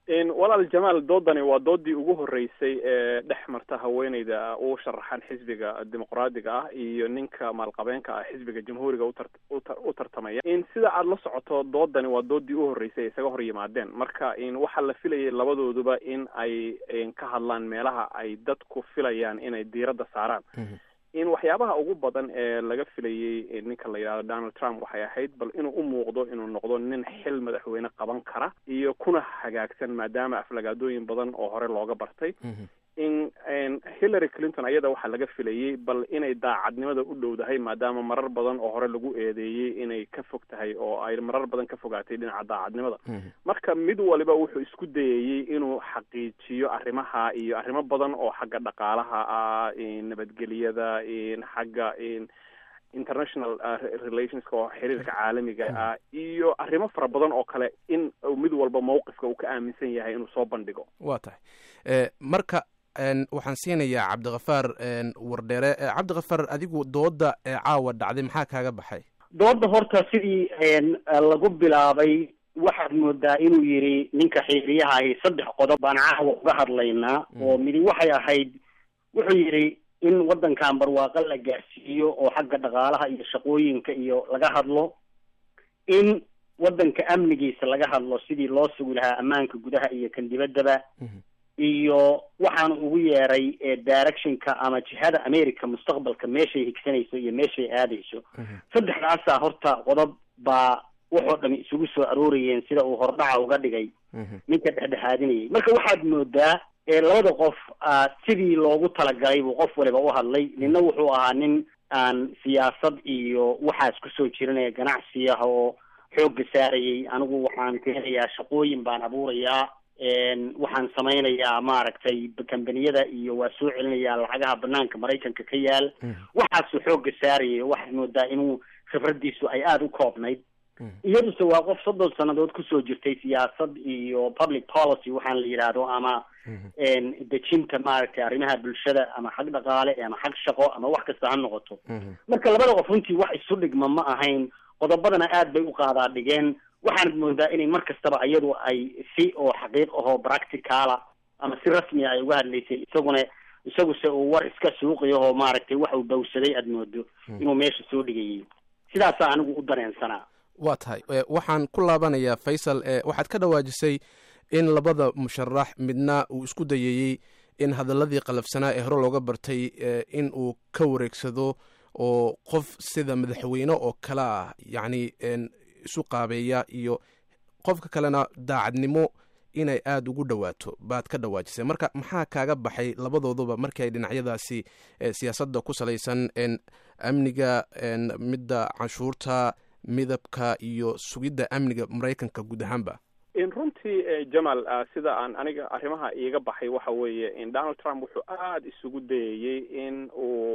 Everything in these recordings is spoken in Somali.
walaal jamaal doodani waa doodii ugu horeysay ee dhex marta haweeneyda u sharaxan xisbiga dimuqraadiga ah iyo ninka maalqabeenka ah xisbiga jamhuuriga u tartamaya. Sida aad la socoto doodani waa doodii u horeysay isaga hor yimaadeen, marka waxa la filayay labadooduba in ay ka hadlaan meelaha ay dadku filayaan inay diiradda saaraan. waxyaabaha ugu badan ee laga filayay ninka la yiraahdo Donald Trump waxay ahayd bal inuu u muuqdo inuu noqdo nin xil madaxweyne qaban kara iyo kuna hagaagsan maadaama aflagaadooyin badan oo hore looga bartay. Hillary Clinton ayada waxaa laga filayay bal inay daacadnimada u dhowdahay maadaama marar badan oo hore lagu eedeeyey inay ka fog tahay oo ay marar badan ka fogaatay dhinaca daacadnimada. Marka mid waliba wuxuu isku dayayay inuu xaqiijiyo arrimaha iyo arrimo badan oo xagga dhaqaalaha ah, nabadgelyada, xagga international relations oo xiriirka caalamiga ah iyo arrimo fara badan oo kale in mid walba mowqifka uu ka aaminsan yahay inuu soo bandhigo. waa tahay marka waxaan siinayaa cabdiqafaar wardheere. cabdiqafaar, adigu dooda caawa dhacday maxaa kaaga baxay? dooda horta sidii lagu bilaabay waxaad moodaa inuu yidhi ninka xiriyaha ahi 3 qodob baan caawa uga hadlaynaa oo midi waxay ahayd wuxuu yidhi in waddankan barwaaqo la gaarsiiyo oo xagga dhaqaalaha iyo shaqooyinka iyo laga hadlo, in waddanka amnigiisa laga hadlo sidii loo sugi lahaa ammaanka gudaha iyo kan dibaddaba, iyo waxaan ugu yeeray directionka ama jihada America mustaqbalka meeshay higsanayso iyo meeshay aadayso. 3daasa horta qodob baa wuxuu dhami isugu soo aroorayeen sida uu hordhaca uga dhigay ninka dhexdhexaadinayay. marka waxaad moodaa labada qof sidii loogu talagalay buu qof waliba u hadlay. ninna wuxuu ahaa nin aan siyaasad iyo waxaas kusoo jiranaya ganacsiyaha oo xoogga saarayay. anigu waxaan keenayaa shaqooyin baan abuurayaa, waxaan samaynayaa maaragtay kambaniyada iyo waa soo celinayaa lacagaha banaanka Maraykanka ka yaal. waxaasuu xoogga saarayay. waxaad moodaa inuu khibradiisu ay aada u koobnayd. iyaduse waa qof 30 sannadood kusoo jirtay siyaasad iyo public policy waxaan la yidhaahdo, ama dejinta maaragtay arrimaha bulshada ama xag dhaqaale ama xag shaqo ama wax kasta ha noqoto. marka labada qof runtii wax isu dhigma ma ahayn. qodobadana aad bay u qaadaa dhigeen. waxaanad moodaa inay mar kastaba iyadu ay si oo xaqiiq ahoo practicala ama si rasmiya ay uga hadlaysay, isaguse uu war iska suuqiyahoo maaragtay wax uu bawsaday aad moodo inuu meesha soo dhigayay. sidaasaa anigu u dareensanaa. waa tahay waxaan ku laabanayaa Faysal. waxaad ka dhawaajisay in labada musharax midna uu isku dayayey in hadaladii qalafsanaa ee hore looga bartay in uu ka wareegsado oo qof sida madaxweyne oo kale ah yacni isu qaabeeya, iyo qofka kalena daacadnimo inay aada ugu dhawaato baad ka dhawaajisay. marka maxaa kaaga baxay labadooduba markii ay dhinacyadaasi siyaasadda ku salaysan amniga, midda canshuurta, midabka iyo sugidda amniga Maraykanka guud ahaanba? runtii Jamal, sida aan aniga arrimaha iiga baxay waxa weeye in Donald Trump wuxuu aada isugu dayayay in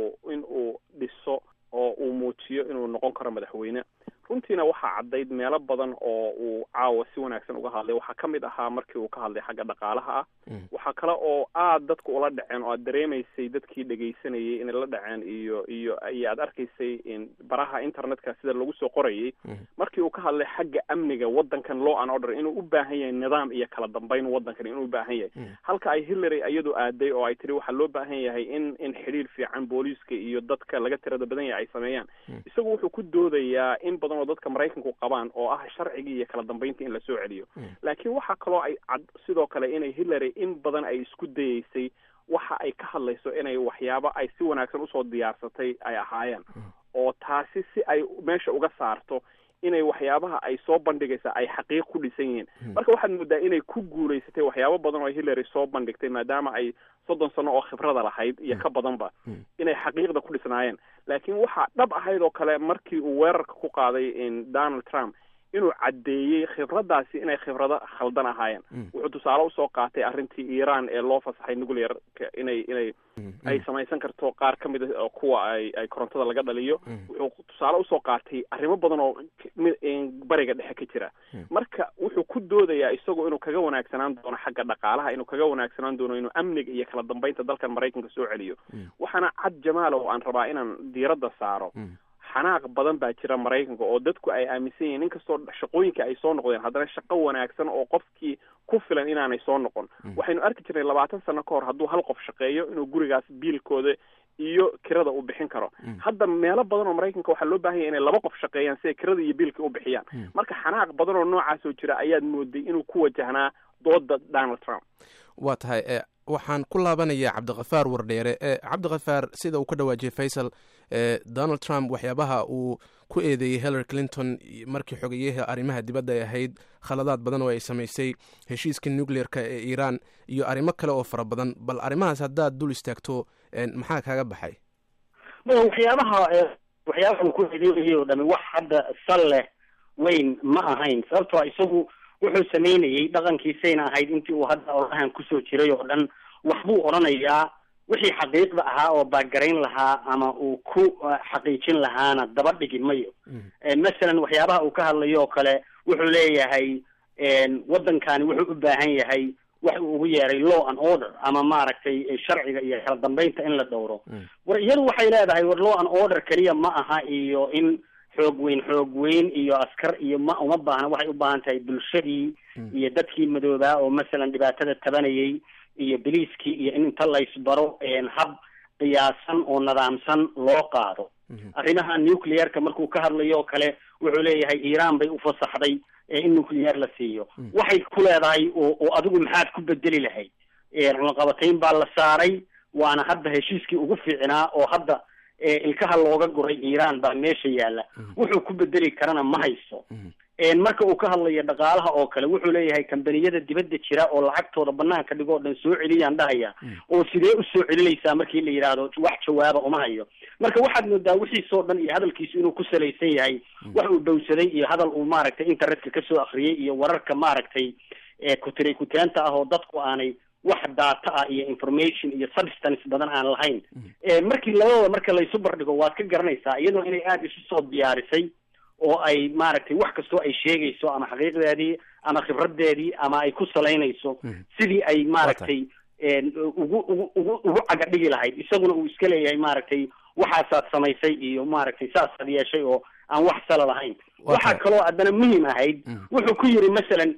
uu dhiso oo uu muujiyo inuu noqon karo madaxweyne. runtiina waxaa caddayd meelo badan oo uu caawa si wanaagsan uga hadlay. waxaa ka mid ahaa markii uu ka hadlay xagga dhaqaalaha ah. waxaa kale oo aad dadka ula dhaceen oo aad dareemaysay dadkii dhegaysanayay inay la dhaceen iyo aad arkaysay baraha internetka sida lagu soo qorayay markii uu ka hadlay xagga amniga waddankan law and order inuu u baahan yahay nidaam iyo kala dambeyn waddankan inuu u baahan yahay. halka ay Hillary iyadu aaday oo ay tiri waxaa loo baahan yahay in xiriir fiican booliiska iyo dadka laga tirada badan yahay ay sameeyaan. isagu wuxuu ku doodayaa in badan oo dadka Maraykanku qabaan oo ah sharciga iyo kala dambeynta in la soo celiyo. laakiin waxa kaloo ay sidoo kale inay Hillary in badan ay isku dayaysay waxa ay ka hadlayso inay waxyaabo ay si wanaagsan usoo diyaarsatay ay ahaayeen, oo taasi si ay meesha uga saarto inay waxyaabaha ay soo bandhigaysa ay xaqiiq ku dhisan yihiin. marka waxaad moodaa inay ku guulaysatay waxyaabo badan oo Hillary soo bandhigtay maadaama ay 30 sano oo khibrada lahayd iyo ka badanba inay xaqiiqda ku dhisnaayeen. laakiin waxaa dhab ahayd oo kale markii uu weerarka ku qaaday Donald Trump inuu caddeeyey khibradaasi inay khibrado khaldan ahaayeen. wuxuu tusaale usoo qaatay arrintii Iran ee loo fasaxay nuclear inay ay samaysan karto qaar ka mid ah kuwa ay korontada laga dhaliyo. wuxuu tusaale usoo qaatay arrimo badan oo bariga dhexe ka jira. marka wuxuu ku doodayaa isagoo inuu kaga wanaagsanaan doono xagga dhaqaalaha, inuu kaga wanaagsanaan doono inuu amniga iyo kala dambeynta dalkan Maraykanka soo celiyo. waxaana cad Jamaal oo aan rabaa inaan diiradda saaro xanaaq badan baa jira maraykanka oo dadku ay aaminsan yihiin inkastoo shaqooyinka ay soo noqdeen haddana shaqo wanaagsan oo qofkii ku filan inaanay soo noqon waxaynu arki jirnay 20 sano ka hor hadduu hal qof shaqeeyo inuu gurigaas biilkooda iyo kirada u bixin karo hadda meelo badan oo maraykanka waxaa loo baahan yahay inay 2 qof shaqeeyaan si ay kirada iyo biilka u bixiyaan marka xanaaq badan oo noocaas oo jira ayaad mooday inuu ku wajahnaa dooda Donald Trump. waa tahay waxaan ku laabanayaa cabdiqafaar wardheere cabdiqafaar sida uu ka dhawaajiyey Faisal Donald Trump waxyaabaha uu ku eedeeyay Hillary Clinton markii xogeyaha arrimaha dibadda ay ahayd khaladaad badan oo ay samaysay heshiiska nuclear-ka ee Iran iyo arrimo kale oo fara badan bal arrimahaas haddaad dul istaagto maxaa kaaga baxay waxyaabaha uu ku eedeeyay oo dhami wax hadda sal leh weyn ma ahayn sababtoo isagu wuxuu sameynayay dhaqankiisayna ahayd intii uu hadda orahan kusoo jiray oo dhan waxbuu odhanayaa wixii xaqiiqda ahaa oo baagarayn lahaa ama uu ku xaqiijin lahaana daba dhigi mayo masalan waxyaabaha uu ka hadlayo oo kale wuxuu leeyahay waddankani wuxuu u baahan yahay wax uu ugu yeeray law and order ama maaragtay sharciga iyo kala dambeynta in la dhowro war iyadu waxay leedahay war law and order keliya ma aha iyo in xoog weyn iyo askar iyo uma baahna waxay u baahan tahay bulshadii iyo dadkii madoobaa oo masalan dhibaatada tabanayay iyo biliiskii iyo in inta laysbaro hab qiyaasan oo nidaamsan loo qaado arrimaha nuclear-ka markuu ka hadlayo oo kale wuxuu leeyahay Iran bay u fasaxday in nuclear la siiyo waxay ku leedahay oo adigu maxaad ku bedeli lahayd cunaqabatayn baa la saaray waana hadda heshiiskii ugu fiicnaa oo hadda ilkaha looga guray Iran baa meesha yaala wuxuu ku bedeli karana ma hayso marka uu ka hadlayo dhaqaalaha oo kale wuxuu leeyahay kambaniyada dibadda jira oo lacagtooda banaanka dhigoo dhan soo celiyaan dhahaya oo sidee u soo celinaysaa markii la yiraahdo wax jawaaba uma hayo marka waxaad moodaa wixiisoo dhan iyo hadalkiisu inuu ku salaysan yahay wax uu dhowsaday iyo hadal uu maaragtay internetka ka soo akhriyay iyo wararka maaragtay kutiraanta ah oo dadku aanay wax data ah iyo information iyo substance badan aan lahayn markii labadooda marka la isu bardhigo waad ka garanaysaa iyadoo inay aada isu soo diyaarisay oo ay maaragtay wax kastoo ay sheegayso ama xaqiiqdeedii ama khibradeedii ama ay ku salaynayso sidii ay maaragtay ugu caga dhigi lahayd isaguna uu iska leeyahay maaragtay waxaasaad samaysay iyo maaragtay saasaad yeeshay oo aan wax sala lahayn waxaa kaloo haddana muhiim ahayd wuxuu ku yiri masalan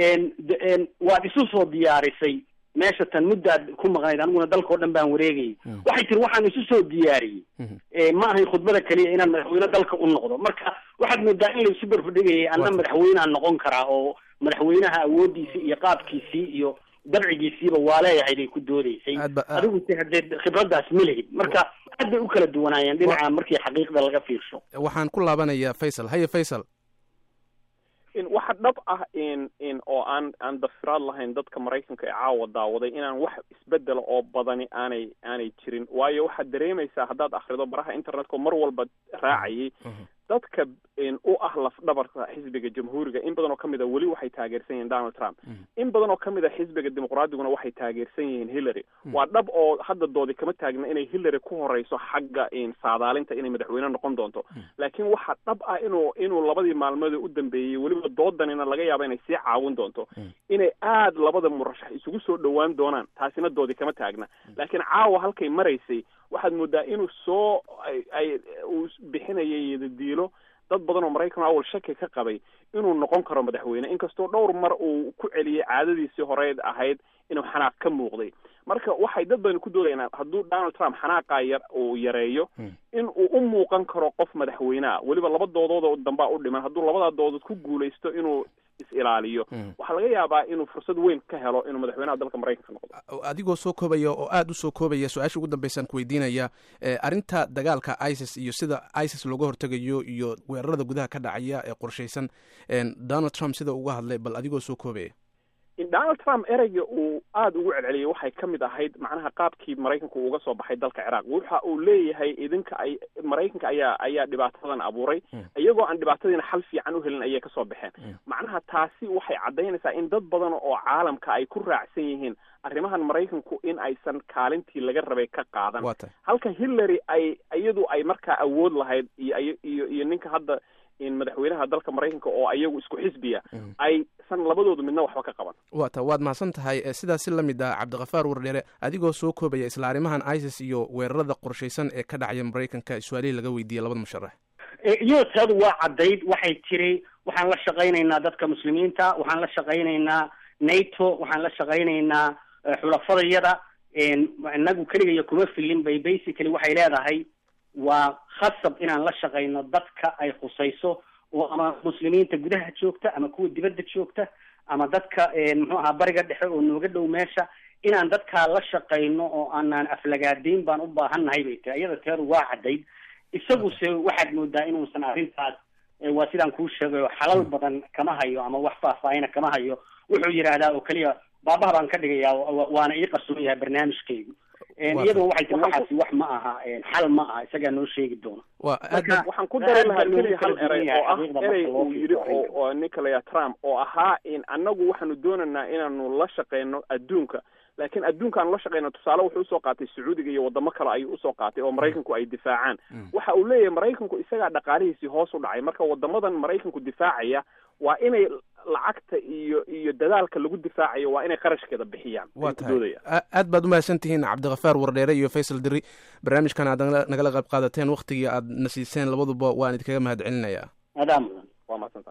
waad isu soo diyaarisay meesha tan muddaad ku maqnayd aniguna dalka oo dhan baan wareegayay waxay tiri waxaan isu soo diyaariyey ma ahayn khudbada keliya inaan madaxweyne dalka u noqdo marka waxaad moodaa in la isu barfadhigayay anna madaxweyneaan noqon karaa oo madaxweynaha awoodiisii iyo qaabkiisii iyo dabcigiisiiba waa leeyahay bay ku doodaysay adigu si haddee khibradaas ma lehid marka aad bay u kala duwanaayeen dhinaca markii xaqiiqda laga fiirsho waxaan ku laabanayaa Faisal haye Faisal waxa dhab ah oo aan dafiraad lahayn dadka Mareykanka ee caawa daawaday inaan wax isbedel oo badani aanay jirin waayo waxaad dareemaysaa haddaad akhrido baraha internetka mar walba raacayay dadka u ah lafdhabarka xisbiga jamhuuriga in badan oo kamid ah weli waxay taageersan yihiin Donald Trump in badan oo kamid ah xisbiga dimuqraadiga waxay taageersan yihiin Hillary waa dhab oo hadda doodi kama taagna inay Hillary ku horeyso xagga saadaalinta inay madaxweyne noqon doonto laakiin waxa dhab ah inuu labadii maalmood u dambeeyay weliba doodanina laga yaabo inay sii caawin doonto inay aad labada murashax isugu soo dhawaan doonaan taasina doodi kama taagna laakiin caawa halkay maraysay waxaad moodaa inuu soo uu bixinayay diilo dad badan oo Mareykan awal shaki ka qabay inuu noqon karo madaxweyne inkastoo dhowr mar uu ku celiyay caadadiisii horeed ahayd inuu xanaaq ka muuqday marka waxay dad badan ku doodayaan hadduu Donald Trump xanaaqa yar uu yareeyo in uu u muuqan karo qof madaxweyne waliba laba doodood oo damba u dhiman hadduu labada doodood ku guuleysto inuu is-ilaaliyo waxaa laga yaabaa inuu fursad weyn ka helo inuu madaxweynaha dalka Mareykanka noqdo adigoo soo koobaya oo aad u soo koobaya su-aasha ugu dambeysaan ku weydiinaya arrinta dagaalka ISIS iyo sida ISIS looga hortegayo iyo weerarada gudaha ka dhacaya ee qorshaysan Donald Trump sida uga hadlay bal adigoo soo koobaya Donald Trump ereyga uu aad ugu celceliyay waxay kamid ahayd macnaha qaabkii Mareykanku uga soo baxay dalka Iraq waxa uu leeyahay idinka ay Mareykanka ayaa dhibaatadan abuuray iyagoo aan dhibaatadina xal fiican u helin ayay ka soo baxeen macnaha taasi waxay cadeynaysaa in dad badan oo caalamka ay ku raacsan yihiin arrimahan Mareykanku in aysan kaalintii laga rabay ka qaadan halka Hillary iyadu ay markaa awood lahayd iyo ninka hadda in madaxweynaha dalka Mareykanka oo ayagu isku xisbiya ay san labadoodu midna waxba ka qaban waad mahadsan tahay sidaas si lamid ah Cabdiqafaar Wardheere adigoo soo koobaya isla arrimahan ISIS iyo weerarada qorshaysan ee ka dhacaya Mareykanka su'aalaha laga weydiiyay labada musharax iyadoo taadu waa caddayd, waxay tiri waxaan la shaqaynaynaa dadka muslimiinta, waxaan la shaqaynaynaa NATO, waxaan la shaqaynaynaa xulafadayada, inagu keligayo kuma filin bay basically waxay leedahay waa khasab inaan la shaqayno dadka ay khusayso, oo ama muslimiinta gudaha joogta ama kuwa dibadda joogta ama dadka muxuu ahaa bariga dhexe oo nooga dhow meesha, inaan dadkaa la shaqayno oo aanaan aflagaadayn baan u baahannahay bay tiri. iyada teedu waa caddayd. isaguse waxaad moodaa inuusan arrintaas, waa sidaan kuu sheegayo, xalal badan kama hayo ama wax faahfaahina kama hayo. wuxuu yidhaahdaa oo keliya baabaha baan ka dhigayaa waana ii qarsoon yahay barnaamijkaygu. iyadoo waxay tiri waxaasi wax ma aha, xal ma aha, isagaa noo sheegi doona. waxaan ku dari lahaa keliya hal erey oo ah erey uu yidhi oo Nicolas Trump oo ahaa in annagu waxaanu doonaynaa inaanu la shaqeyno adduunka, laakiin adduunka aan la shaqeyno tusaale wuxuu usoo qaatay Sacuudiga iyo wadamo kale ayuu usoo qaatay oo Maraykanku ay difaacaan. waxa uu leeyahay Maraykanku isagaa dhaqaalihiisii hoos u dhacay, marka wadamadan Maraykanku difaacaya waa inay lacagta iyo dadaalka lagu difaacayo waa inay qarashkeeda bixiyaan. aad baad umahadsan tihiin Cabdiqafaar Wardheere iyo Faysal Diri, barnaamijkan aad nagala qayb qaadateen, waqtigii aad na siiseen labaduba waan idinkaga mahadcelinayaa. waa mahadsantahay.